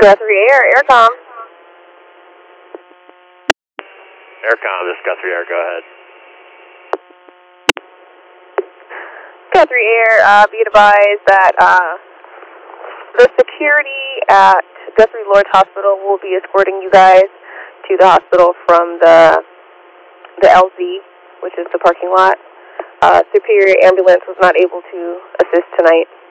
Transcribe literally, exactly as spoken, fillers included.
Guthrie Air, Aircom. Aircom, this is Guthrie Air, go ahead. Guthrie Air, uh, be advised that uh, the security at Guthrie Lord's Hospital will be escorting you guys to the hospital from the the L Z, which is the parking lot. Uh, Superior Ambulance was not able to assist tonight.